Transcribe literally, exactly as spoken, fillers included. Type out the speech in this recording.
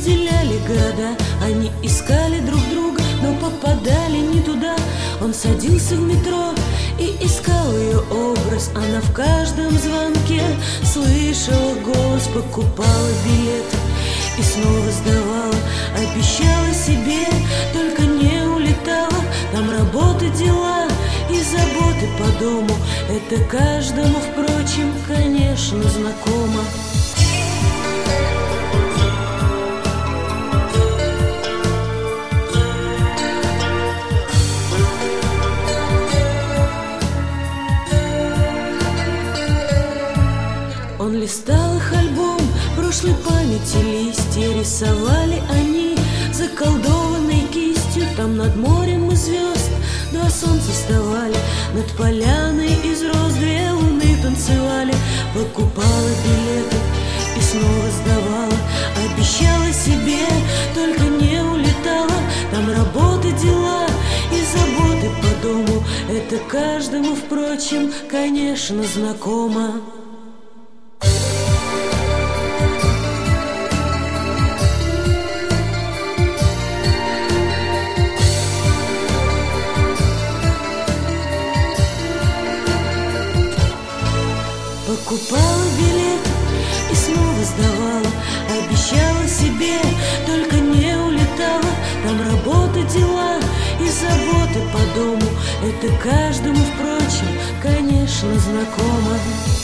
разделяли города, они искали друг друга, но попадали не туда. Он садился в метро и искал ее образ. Она в каждом звонке слышала голос, покупала билет и снова сдавала. Обещала себе, только не улетала. Там работа, дела и заботы по дому. Это каждому, впрочем, конечно, знакомо. Он листал их альбом прошлой памяти, листья рисовали они заколдованной кистью. Там над морем и звезд два солнца вставали, над поляной из роз две луны танцевали. Покупала билеты и снова сдавала. Обещала себе, только не улетала. Там работа, дела и заботы по дому. Это каждому, впрочем, конечно, знакомо. Покупала билет и снова сдавала. Обещала себе, только не улетала. Там работа, дела и заботы по дому. Это каждому, впрочем, конечно, знакомо.